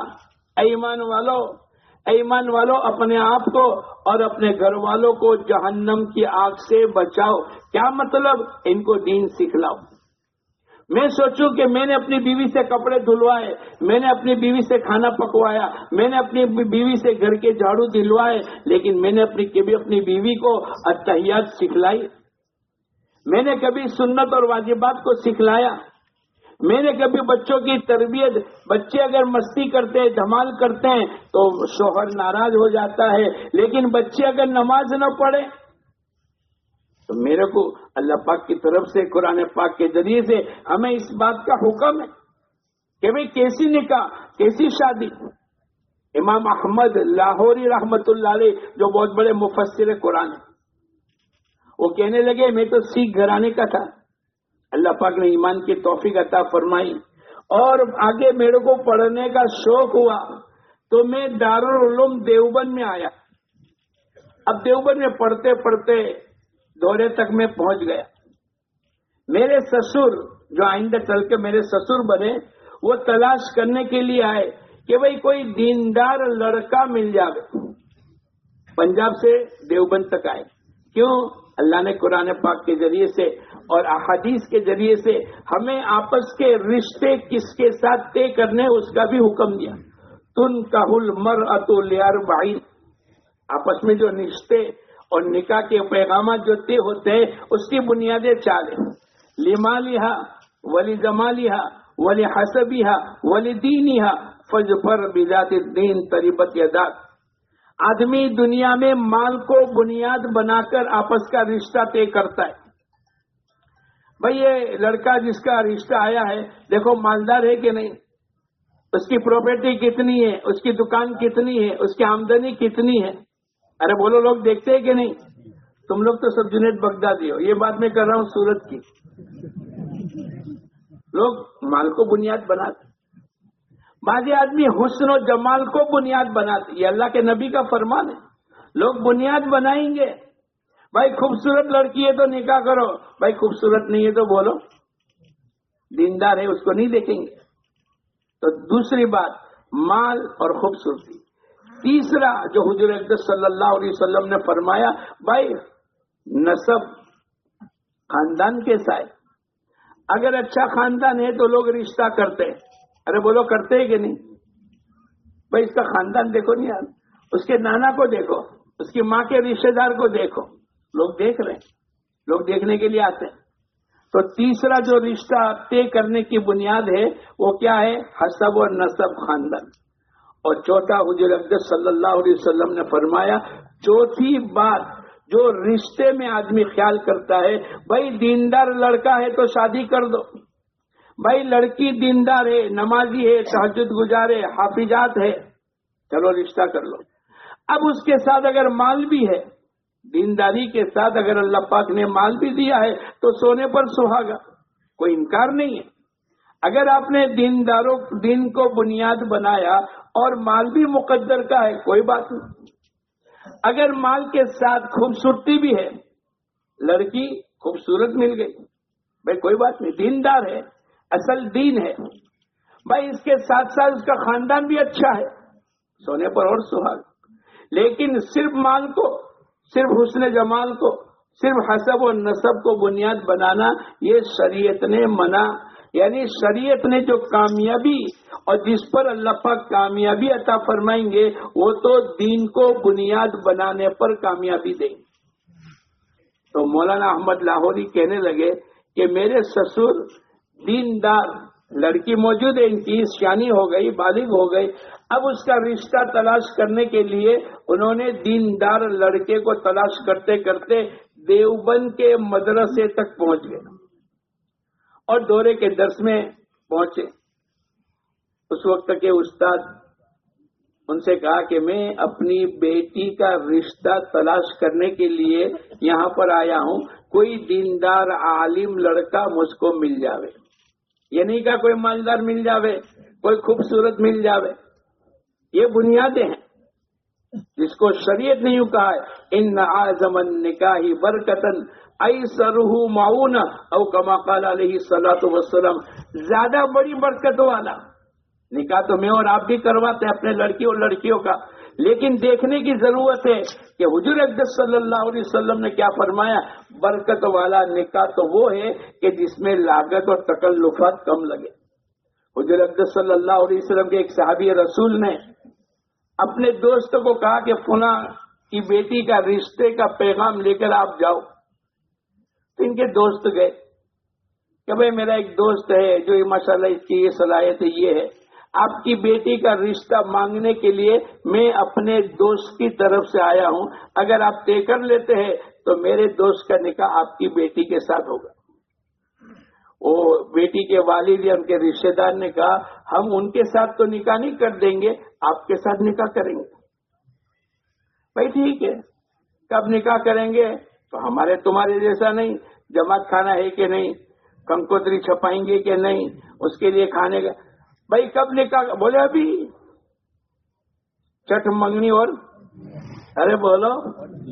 ایمان والو اپنے آپ کو اور اپنے گھر والوں کو جہنم کی آگ سے بچاؤ. کیا مطلب؟ ان کو دین سکھلاؤ. میں سوچوں کہ میں نے اپنی بیوی سے کپڑے دھلوائے، میں نے اپنی بیوی سے کھانا پکوایا، میں نے اپنی بیوی سے گھر کے جھاڑو دلوائے، لیکن میں نے اپنی بیوی کو التحیات سکھلائی، میں نے کبھی سنت اور واجبات کو سکھلایا، میں نے کبھی بچوں کی تربیت، بچے اگر مستی کرتے ہیں، دھمال کرتے ہیں تو شوہر ناراض ہو جاتا ہے، لیکن بچے اگر نماز نہ پڑھے تو میرے کو اللہ پاک کی طرف سے قرآن پاک کے ذریعے سے ہمیں اس بات کا حکم ہے کہ بھئی کیسی نکاح، کیسی شادی. امام احمد لاہوری رحمت اللہ علیہ جو بہت بڑے مفسر قرآن ہیں، وہ کہنے لگے میں تو سکھ گھرانے کا تھا، اللہ پاک نے ایمان کی توفیق عطا فرمائی اور آگے میرے کو پڑھنے کا شوق ہوا تو میں دارالعلوم دیوبند میں آیا. اب دیوبند میں پڑھتے پڑھتے دورے تک میں پہنچ گیا. میرے سسر جو آئندہ چل کے میرے سسر بنے وہ تلاش کرنے کے لیے آئے کہ بھئی کوئی دیندار لڑکا مل جائے. پنجاب سے دیوبند تک آئے. کیوں؟ اللہ نے قرآن پاک کے ذریعے سے اور احادیث کے ذریعے سے ہمیں آپس کے رشتے کس کے ساتھ طے کرنے اس کا بھی حکم دیا. تنکح المرأۃ لاربع، آپس میں جو رشتے اور نکاح کے پیغامات جو طے ہوتے ہیں اس کی بنیادیں 4 ہیں. لمالہا ولجمالہا ولحسبہا ولدینہا فاظفر بذات الدین تربت یداک. آدمی دنیا میں مال کو بنیاد بنا کر آپس کا رشتہ طے کرتا ہے. بھئی یہ لڑکا جس کا رشتہ آیا ہے دیکھو مالدار ہے کہ نہیں، اس کی پراپرٹی کتنی ہے، اس کی دکان کتنی ہے، اس کی آمدنی کتنی ہے. ارے بولو، لوگ دیکھتے ہیں کہ نہیں؟ تم لوگ تو سب جنید بغدادی ہو. یہ بات میں کر رہا ہوں سورت کی. لوگ مال کو بنیاد بناتے، بعض آدمی حسن و جمال کو بنیاد بناتے. یہ اللہ کے نبی کا فرمان ہے. لوگ بنیاد بنائیں گے، بھائی خوبصورت لڑکی ہے تو نکاح کرو، بھائی خوبصورت نہیں ہے تو بولو دیندار ہے اس کو نہیں دیکھیں گے. تو دوسری بات مال اور خوبصورتی. تیسرا جو حضور اقدس صلی اللہ علیہ وسلم نے فرمایا، بھائی نسب، خاندان کیسا ہے. اگر اچھا خاندان ہے تو لوگ رشتہ کرتے ہیں. ارے بولو کرتے ہیں کہ نہیں؟ بھائی اس کا خاندان دیکھو نہیں یار، اس کے نانا کو دیکھو، اس کی ماں کے رشتے دار کو دیکھو. لوگ دیکھ رہے ہیں، لوگ دیکھنے کے لیے آتے ہیں. تو تیسرا جو رشتہ طے کرنے کی بنیاد ہے وہ کیا ہے؟ حسب اور نسب، خاندان. اور چوتھا حضور اقدس صلی اللہ علیہ وسلم نے فرمایا، چوتھی بات جو رشتے میں آدمی خیال کرتا ہے، بھائی دیندار لڑکا ہے تو شادی کر دو، بھائی لڑکی دیندار ہے، نمازی ہے، تہجد گزار ہے، حافظات ہے، چلو رشتہ کر لو. اب اس کے ساتھ اگر مال بھی ہے، دینداری کے ساتھ اگر اللہ پاک نے مال بھی دیا ہے تو سونے پر سہاگا، کوئی انکار نہیں ہے. اگر آپ نے دین کو بنیاد بنایا اور مال بھی مقدر کا ہے، کوئی بات نہیں. اگر مال کے ساتھ خوبصورتی بھی ہے، لڑکی خوبصورت مل گئی، بھائی کوئی بات نہیں، دیندار ہے، اصل دین ہے، بھائی اس کے ساتھ ساتھ اس کا خاندان بھی اچھا ہے، سونے پر اور سہاگ. لیکن صرف مال کو، صرف حسن جمال کو، صرف حسب و نسب کو بنیاد بنانا یہ شریعت نے منع. یعنی شریعت نے جو کامیابی اور جس پر اللہ پاک کامیابی عطا فرمائیں گے وہ تو دین کو بنیاد بنانے پر کامیابی دیں. تو مولانا احمد لاہوری کہنے لگے کہ میرے سسر دیندار لڑکی موجود ہے، ان کی شانی ہو گئی، بالغ ہو گئی. اب اس کا رشتہ تلاش کرنے کے لیے انہوں نے دیندار لڑکے کو تلاش کرتے کرتے دیوبند کے مدرسے تک پہنچ گئے اور دورے کے درس میں پہنچے. اس وقت کے استاد ان سے کہا کہ میں اپنی بیٹی کا رشتہ تلاش کرنے کے لیے یہاں پر آیا ہوں، کوئی دیندار عالم لڑکا مجھ کو مل جاوے. یہ نہیں کہا کوئی مالدار مل جاوے، کوئی خوبصورت مل جاوے. یہ بنیادیں ہیں جس کو شریعت نے یوں کہا ہے، ان اعظم النکاح برکتن ایسرہ معون، او کما قال علیہ الصلوۃ والسلام. زیادہ بڑی برکت والا نکاح تو میں اور آپ بھی کرواتے ہیں اپنے لڑکی اور لڑکیوں کا، لیکن دیکھنے کی ضرورت ہے کہ حضور اقدس صلی اللہ علیہ وسلم نے کیا فرمایا. برکت والا نکاح تو وہ ہے کہ جس میں لاگت اور تکلفات کم لگے. حضور اقدس صلی اللہ علیہ وسلم کے ایک صحابی رسول نے اپنے دوست کو کہا کہ فلاں کی بیٹی کا رشتے کا پیغام لے کر آپ جاؤ. تو ان کے دوست گئے کہ بھئی میرا ایک دوست ہے جو ماشاءاللہ اس کی یہ صلاحیت ہے، یہ ہے، آپ کی بیٹی کا رشتہ مانگنے کے لیے میں اپنے دوست کی طرف سے آیا ہوں، اگر آپ طے کر لیتے ہیں تو میرے دوست کا نکاح آپ کی بیٹی کے ساتھ ہوگا. وہ بیٹی کے والد یا ان کے رشتے دار نے کہا ہم ان کے ساتھ تو نکاح نہیں کر دیں گے، آپ کے ساتھ نکاح کریں گے. بھائی ٹھیک ہے، کب نکاح کریں گے؟ تو ہمارے تمہارے جیسا نہیں، جماعت کھانا ہے کہ نہیں، کنکوتری چھپائیں گے کہ نہیں، اس کے لیے کھانے کا. بھائی کب نکاح؟ بولے ابھی چٹ منگنی اور ارے بولو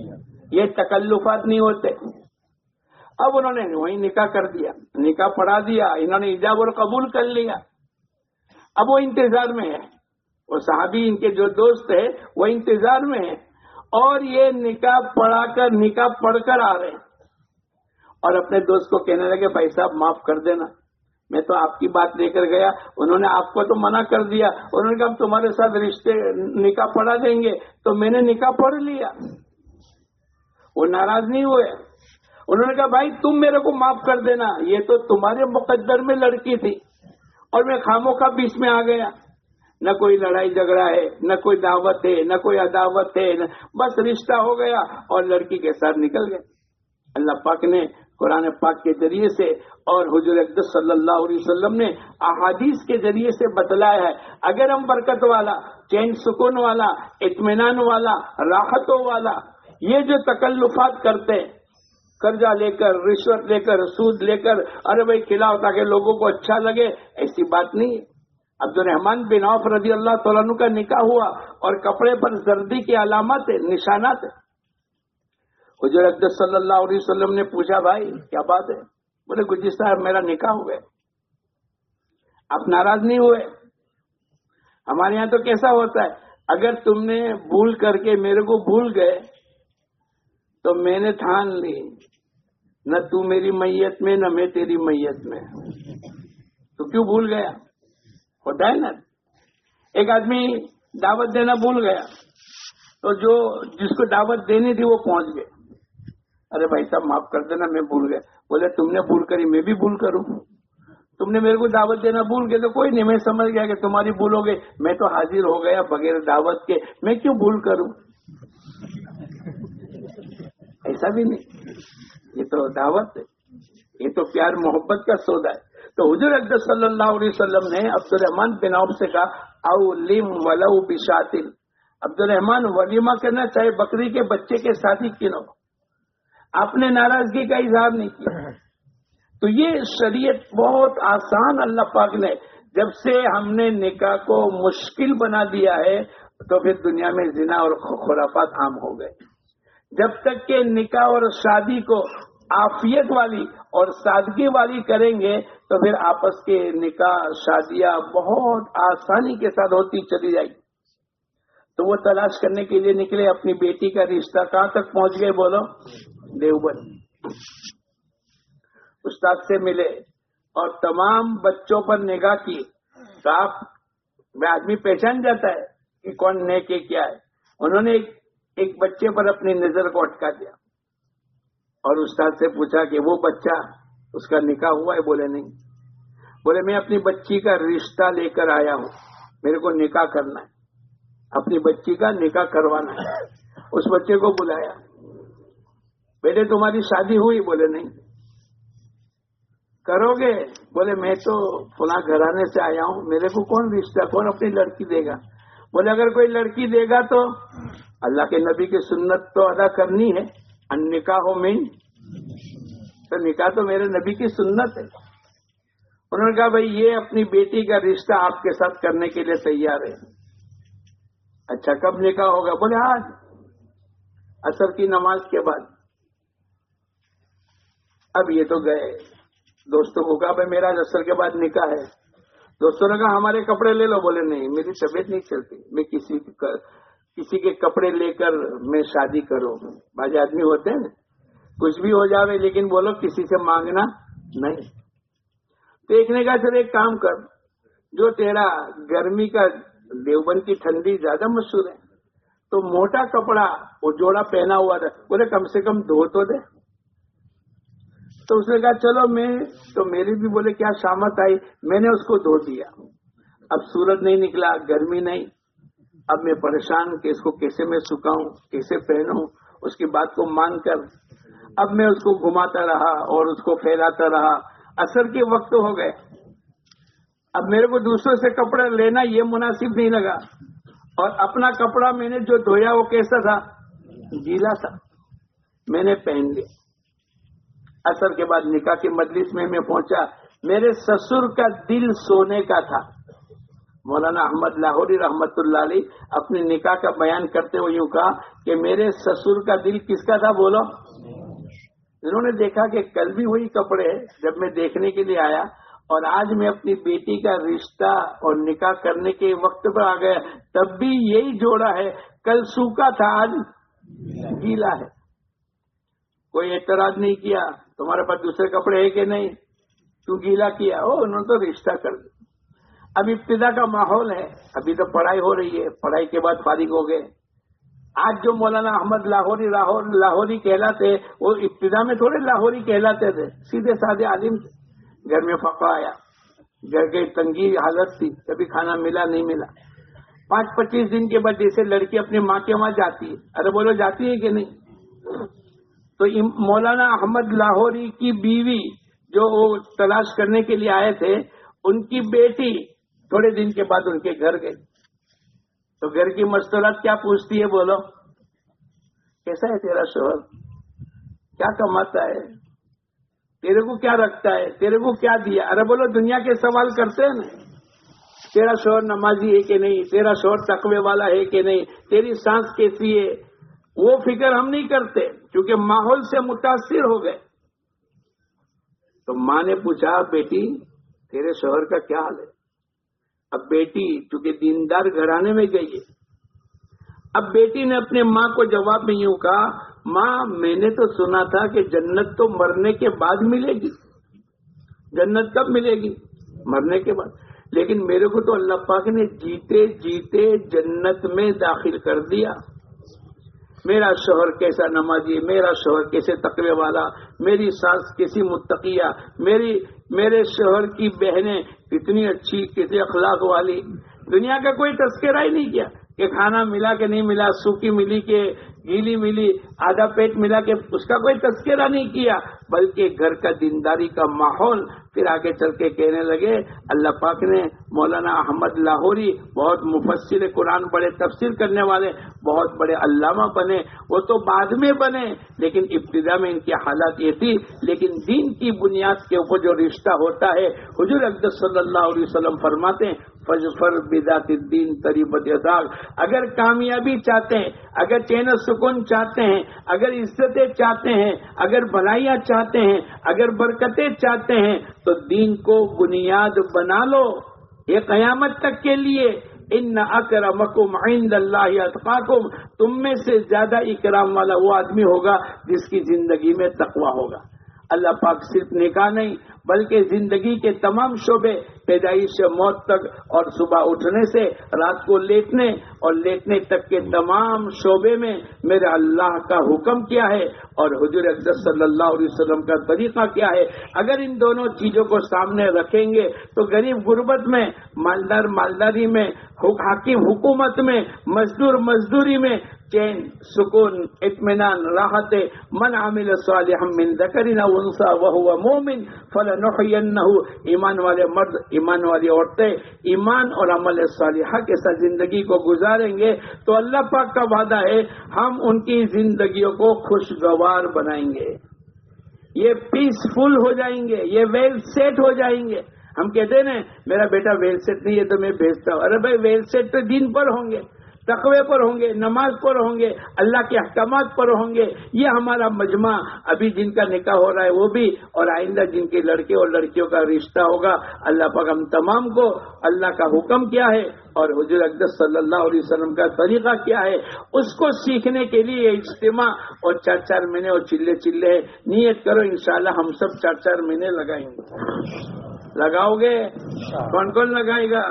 یہ تکلفات نہیں ہوتے. اب انہوں نے وہی نکاح کر دیا, نکاح پڑھا دیا, انہوں نے ایجاب اور قبول کر لیا. اب وہ انتظار میں ہے, وہ صحابی ان کے جو دوست ہے وہ انتظار میں ہے, اور یہ نکاح پڑھ کر آ رہے ہیں, اور اپنے دوست کو کہنے لگے بھائی صاحب معاف کر دینا, میں تو آپ کی بات لے کر گیا, انہوں نے آپ کو تو منع کر دیا, انہوں نے کہا ہم تمہارے ساتھ نکاح پڑھا دیں گے, تو میں نے نکاح پڑھ لیا. وہ ناراض نہیں ہوئے, انہوں نے کہا بھائی تم میرے کو معاف کر دینا, یہ تو تمہارے مقدر میں لڑکی تھی اور میں خاموخواہ بیچ میں آ گیا. نہ کوئی لڑائی جھگڑا ہے, نہ کوئی دعوت ہے, نہ کوئی عداوت ہے, بس رشتہ ہو گیا اور لڑکی کے ساتھ نکل گئے. اللہ پاک نے قرآن پاک کے ذریعے سے اور حضور اقدس صلی اللہ علیہ وسلم نے احادیث کے ذریعے سے بتلایا ہے, اگر ہم برکت والا, چین سکون والا, اطمینان والا, راحتوں والا یہ جو تکلفات کرتے ہیں, قرضہ لے کر, رشوت لے کر, سود لے کر, ارے بھائی کھلاؤ تاکہ لوگوں کو اچھا لگے, ایسی بات نہیں ہے. عبد الرحمن بن عوف رضی اللہ تعالیٰ عنہ کا نکاح ہوا اور کپڑے پر زردی کی علامات ہے, نشانات ہے. حضور اقدس صلی اللہ علیہ وسلم نے پوچھا بھائی کیا بات ہے؟ بولے گجی صاحب میرا نکاح ہوا ہے. آپ ناراض نہیں ہوئے؟ ہمارے یہاں تو کیسا ہوتا ہے, اگر تم نے بھول کر کے میرے کو بھول گئے تو میں نے ٹھان لی, نہ تو میری میت میں نہ میں تیری میت میں, تو کیوں بھول گیا؟ ہوتا ہے نا, ایک آدمی دعوت دینا بھول گیا تو جو جس کو دعوت دینی تھی وہ پہنچ گئے, ارے بھائی صاحب معاف کر دینا میں بھول گیا. بولے تم نے بھول کری میں بھی بھول کروں, تم نے میرے کو دعوت دینا بھول گئے تو کوئی نہیں, میں سمجھ گیا کہ تمہاری بھول ہو گئی, میں تو حاضر ہو گیا بغیر دعوت کے, میں کیوں بھول کروں؟ ایسا بھی نہیں, یہ تو دعوت ہے, یہ تو پیار محبت کا سودا ہے. تو حضور اقدس صلی اللہ علیہ وسلم نے عبد الرحمن بن عوف سے کہا اولم ولو بشاتن, عبد الرحمن ولیمہ کرنا چاہے بکری کے بچے کے ساتھ ہی کیوں نہ ہو. آپ نے ناراضگی کا اظہار نہیں کیا. تو یہ شریعت بہت آسان اللہ پاک نے, جب سے ہم نے نکاح کو مشکل بنا دیا ہے تو پھر دنیا میں زنا اور خرافات عام ہو گئے. جب تک کہ نکاح اور شادی کو عافیت والی اور سادگی والی کریں گے تو پھر آپس کے نکاح شادیاں بہت آسانی کے ساتھ ہوتی چلی جائے گی. تو وہ تلاش کرنے کے لیے نکلے, اپنی بیٹی کا رشتہ کہاں تک پہنچ گئے بولو؟ دیوبند. استاد سے ملے اور تمام بچوں پر نگاہ کی تو آپ میں آدمی پہچان جاتا ہے کہ کون نیک ہے کیا ہے. انہوں نے ایک بچے پر اپنی نظر کو اٹکا دیا اور استاد سے پوچھا کہ وہ بچہ اس کا نکاح ہوا ہے؟ بولے نہیں. بولے میں اپنی بچی کا رشتہ لے کر آیا ہوں, میرے کو نکاح کرنا ہے, اپنی بچی کا نکاح کروانا ہے. اس بچے کو بلایا, بیٹے تمہاری شادی ہوئی؟ بولے نہیں. کرو گے؟ بولے میں تو فلاں گھرانے سے آیا ہوں, میرے کو کون رشتہ, کون اپنی لڑکی دے گا؟ بولے اگر کوئی لڑکی دے گا تو اللہ کے نبی کی سنت تو ادا کرنی ہے, ان نکاح من, تو نکاح تو میرے نبی کی سنت ہے. انہوں نے کہا بھائی یہ اپنی بیٹی کا رشتہ آپ کے ساتھ کرنے کے لیے تیار ہے. اچھا کب نکاح ہوگا؟ بولے آج عصر کی نماز کے بعد. اب یہ تو گئے, دوستوں کو کہا بھائی میرا عصر کے بعد نکاح ہے. دوستوں نے کہا ہمارے کپڑے لے لو. بولے نہیں میری طبیعت نہیں چلتی, میں کسی کے کپڑے لے کر میں شادی کروں. بعض آدمی ہوتے ہیں نا کچھ بھی ہو جاوے لیکن بولو کسی سے مانگنا نہیں. تو ایک نے کہا چل ایک کام کر, جو تیرا گرمی کا دیوبند کی ٹھنڈی زیادہ مشہور ہے تو موٹا کپڑا وہ جوڑا پہنا ہوا تھا, بولے کم سے کم دھو تو دے. تو اس نے کہا چلو میں تو میری بھی بولے کیا شامت آئی, میں نے اس کو دھو دیا. اب سورج نہیں نکلا, گرمی نہیں, اب میں پریشان کہ اس کو کیسے میں سکھاؤں, کیسے پہنوں. اس کی بات کو مان کر اب میں اس کو گھماتا رہا اور اس کو پھیلاتا رہا. عصر کے وقت ہو گئے, اب میرے کو دوسروں سے کپڑا لینا یہ مناسب نہیں لگا, اور اپنا کپڑا میں نے جو دھویا وہ کیسا تھا؟ گیلا تھا. میں نے پہن لیا. عصر کے بعد نکاح کی مجلس میں پہنچا, میرے سسر کا دل سونے کا تھا, مولانا احمد لاہوری رحمت اللہ علیہ اپنے نکاح کا بیان کرتے ہوئے یوں کہا کہ میرے سسر کا دل کس کا تھا بولو؟ انہوں نے دیکھا کہ کل بھی وہی کپڑے جب میں دیکھنے کے لیے آیا اور آج میں اپنی بیٹی کا رشتہ اور نکاح کرنے کے وقت پر آ گیا تب بھی یہی جوڑا ہے، کل سوکھا تھا آج گیلا ہے۔ کوئی اعتراض نہیں کیا تمہارے پاس دوسرے کپڑے ہیں کہ نہیں، تو گیلا کیا ہو، انہوں نے تو رشتہ کر دیا۔ اب ابتدا کا ماحول ہے، ابھی تو پڑھائی ہو رہی ہے، پڑھائی کے بعد فارغ ہو گئے۔ آج جو مولانا احمد لاہوری کہلاتے وہ ابتدا میں تھوڑے لاہوری کہلاتے تھے، سیدھے سادے عالم تھے۔ گھر میں فقہ آیا، گھر کی تنگی حالت تھی، کبھی کھانا ملا نہیں ملا۔ 5-25 دن کے بعد جیسے لڑکی اپنی ماں کے وہاں جاتی ہے، ارے بولو جاتی ہے کہ نہیں؟ تو مولانا احمد لاہوری کی بیوی جو وہ تلاش کرنے کے لیے آئے تھے، ان کی بیٹی تھوڑے دن کے بعد ان کے گھر گئی۔ تو گھر کی مشکلات کیا پوچھتی ہے بولو؟ کیسا ہے تیرا شوہر؟ کیا کماتا ہے؟ تیرے کو کیا رکھتا ہے؟ تیرے کو کیا دیا؟ ارے بولو دنیا کے سوال کرتے ہیں نا، تیرا شوہر نمازی ہے کہ نہیں، تیرا شوہر تقوی والا ہے کہ نہیں، تیری سانس کیسی ہے، وہ فکر ہم نہیں کرتے کیونکہ ماحول سے متاثر ہو گئے۔ تو ماں نے پوچھا بیٹی تیرے شوہر کا کیا حال ہے؟ اب بیٹی چونکہ دیندار گھرانے میں گئی ہے، اب بیٹی نے اپنے ماں کو جواب میں یوں کہا، ماں میں نے تو سنا تھا کہ جنت تو مرنے کے بعد ملے گی۔ جنت کب ملے گی؟ مرنے کے بعد۔ لیکن میرے کو تو اللہ پاک نے جیتے جیتے جنت میں داخل کر دیا۔ میرا شوہر کیسا نمازی، میرا شوہر کیسے تقوی والا، میری ساس کیسی متقیہ، میرے شوہر کی بہنیں کتنی اچھی، کتنے اخلاق والی۔ دنیا کا کوئی تذکرہ ہی نہیں کیا کہ کھانا ملا کہ نہیں ملا، سوکھی ملی کہ گیلی ملی، آدھا پیٹ ملا کہ اس کا کوئی تذکرہ نہیں کیا، بلکہ گھر کا دینداری کا ماحول۔ پھر آگے چل کے کہنے لگے اللہ پاک نے مولانا احمد لاہوری بہت مفسر قرآن بڑے تفسیر کرنے والے، بہت بڑے علامہ بنے، وہ تو بعد میں بنے لیکن ابتدا میں ان کی حالات یہ تھی۔ لیکن دین کی بنیاد کے اوپر جو رشتہ ہوتا ہے، حضور اقدس صلی اللہ علیہ وسلم فرماتے ہیں فَجْفَرْ بِذَاتِ الدِّينِ تَرِبَتْ يَدَاكَ۔ اگر کامیابی چاہتے ہیں، اگر چین و سکون چاہتے ہیں، اگر عزتیں چاہتے ہیں، اگر بھلائیاں چاہتے ہیں، اگر برکتیں چاہتے ہیں تو دین کو بنیاد بنا لو۔ یہ قیامت تک کے لیے ان اکرمکم عند اللہ اتقاکم، تم میں سے زیادہ اکرام والا وہ آدمی ہوگا جس کی زندگی میں تقوی ہوگا۔ اللہ پاک صرف نکاح نہیں بلکہ زندگی کے تمام شعبے، پیدائش سے موت تک اور صبح اٹھنے سے رات کو لیٹنے اور لیٹنے تک کے تمام شعبے میں میرے اللہ کا حکم کیا ہے اور حضور اقدس صلی اللہ علیہ وسلم کا طریقہ کیا ہے۔ اگر ان دونوں چیزوں کو سامنے رکھیں گے تو غریب غربت میں، مالدار مالداری میں، حاکم حکومت میں، مزدور مزدوری میں چین، سکون، اطمینان، راحت۔ من عمل صالحا من ذکر او انثى وهو مؤمن فلنحيينه، ایمان والے مرد، ایمان والی عورتیں ایمان اور عمل صالحہ کے ساتھ زندگی کو گزاریں گے تو اللہ پاک کا وعدہ ہے ہم ان کی زندگیوں کو خوشگوار بنائیں گے، یہ پیسفل ہو جائیں گے، یہ ویل سیٹ ہو جائیں گے۔ ہم کہتے ہیں نا میرا بیٹا ویل سیٹ نہیں ہے تو میں بھیجتا ہوں، ارے بھائی ویل سیٹ تو دین پر ہوں گے، تقوی پر ہوں گے، نماز پر ہوں گے، اللہ کے احکامات پر ہوں گے۔ یہ ہمارا مجمع ابھی جن کا نکاح ہو رہا ہے وہ بھی، اور آئندہ جن کے لڑکے اور لڑکیوں کا رشتہ ہوگا، اللہ پاک ہم تمام کو اللہ کا حکم کیا ہے اور حضور اقدس صلی اللہ علیہ وسلم کا طریقہ کیا ہے اس کو سیکھنے کے لیے اجتماع اور 4 مہینے اور چلے نیت کرو، انشاءاللہ ہم سب 4 مہینے لگائیں گے۔ لگاؤ گے؟ کون کون لگائے گا؟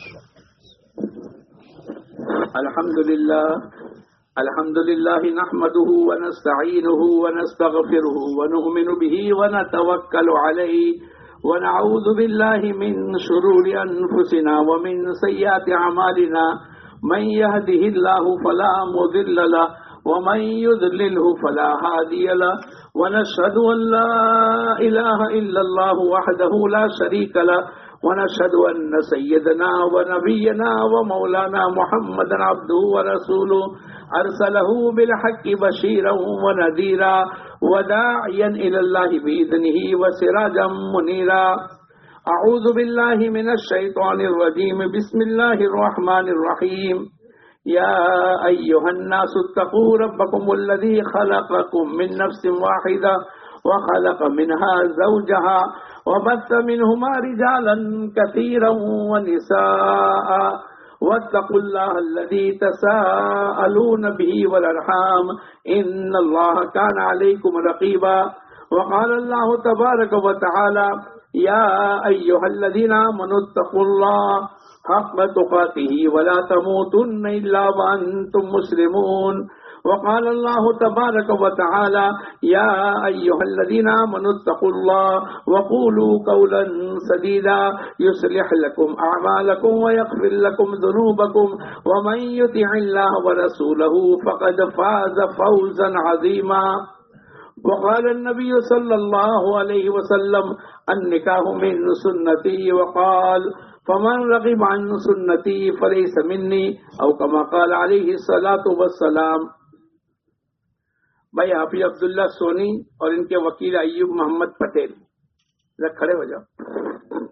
الحمدللہ نحمده ونستعینه ونستغفره ونؤمن به ونتوکل علیہ ونعوذ باللہ من شرور انفسنا ومن سیئات اعمالنا من يهده الله فلا مضل له ومن يضلله فلا هادي له ونشهد ان لا اله الا الله وحده لا شريك له ونشهد أن سيدنا ونبينا ومولانا محمد عبده ورسوله أرسله بالحق بشيرا ونذيرا وداعيا إلى الله بإذنه وسراجا منيرا اعوذ باللہ من الشیطان الرجیم بسم اللہ الرحمن الرحیم یا ایہا الناس اتقوا ربکم الذی خلقکم من نفس واحدہ وخلق منها زوجها وبث منهما رجالا كثيرا ونساء واتقوا الله الذي تساءلون به والارحام ان الله كان عليكم رقيبا وقال الله تبارك وتعالى يا ايها الذين امنوا اتقوا الله حق تقاته ولا تموتن الا وانتم مسلمون وقال الله تبارك وتعالى يا أيها الذين آمنوا اتقوا الله وقولوا قولا سديدا يصلح لكم أعمالكم ويغفر لكم ذنوبكم ومن يطع الله ورسوله فقد فاز فوزا عظيما وقال النبي صلى الله عليه وسلم النكاح من سنتي وقال فمن رغب عن سنتي فليس مني أو كما قال عليه الصلاة والسلام. بھائی حافظ عبداللہ سونی اور ان کے وکیل ایوب محمد پٹیل ذرا کھڑے ہو جاؤ.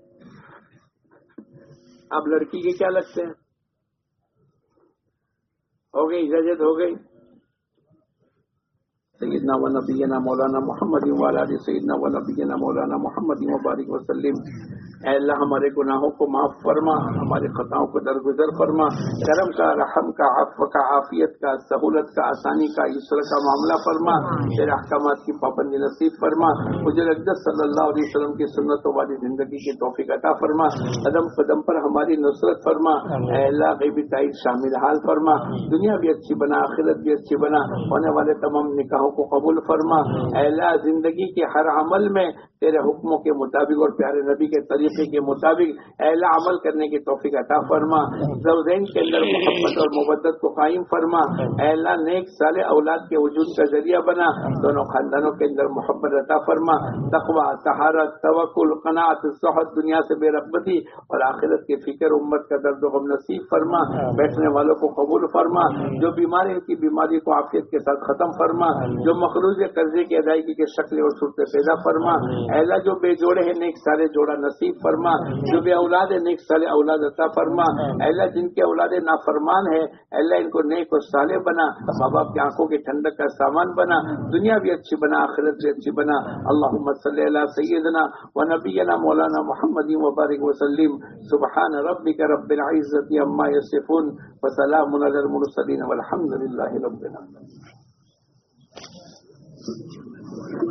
آپ لڑکی کے کیا لگتے ہیں؟ ہو گئی اجازت ہو گئی. سیدنا و نبینا مولانا محمد وعلی آلہ سیدنا و نبینا مولانا محمد مبارک وسلم. اے اللہ ہمارے گناہوں کو معاف فرما، ہمارے خطاؤں کو درگزر فرما، کرم کا، رحم کا، عفو کا، عافیت کا، سہولت کا، آسانی کا، یسر کا معاملہ فرما، تیرے احکامات کی پابندی نصیب فرما، حضور اقدس صلی اللہ علیہ وسلم کی سنتوں والی زندگی کی توفیق عطا فرما، قدم قدم پر ہماری نصرت فرما. اے اللہ غیبی تائید شامل حال فرما، دنیا بھی اچھی بنا، آخرت بھی اچھی بنا، ہونے والے تمام نکاحوں کو قبول فرما. اے اللہ زندگی کے ہر عمل میں تیرے حکموں کے مطابق اور پیارے نبی کے طریقے کے مطابق اے اللہ عمل کرنے کی توفیق عطا فرما. زوجین کے اندر محبت اور مودت کو قائم فرما. اے اللہ نیک صالح اولاد کے وجود کا ذریعہ بنا، دونوں خاندانوں کے اندر محبت عطا فرما. تقوی، طہارت، توکل، قناعت، زہد، دنیا سے بے رغبتی اور آخرت کی فکر، امت کا درد و غم نصیب فرما. بیٹھنے والوں کو قبول فرما، جو بیماری ان کی بیماری کو عافیت کے ساتھ ختم فرما، جو مقروض قرضے کی ادائیگی کے شکل اور صورتیں پیدا فرما. اے اللہ جو بے جوڑے ہیں نیک سارے جوڑا نصیب فرما، جو بے اولاد ہے نیک سارے اولاد عطا فرما. اے اللہ جن کے اولاد نافرمان ہے اے اللہ ان کو نیک و صالح بنا، ماں باپ کی آنکھوں کی ٹھنڈک کا سامان بنا، دنیا بھی اچھی بنا، آخرت بھی اچھی بنا. اللہم صلی علی سیدنا و نبینا مولانا محمد وبارک وسلم. سبحان ربک رب العزت عما یصفون وسلام علی المرسلین والحمد للہ رب العالمین.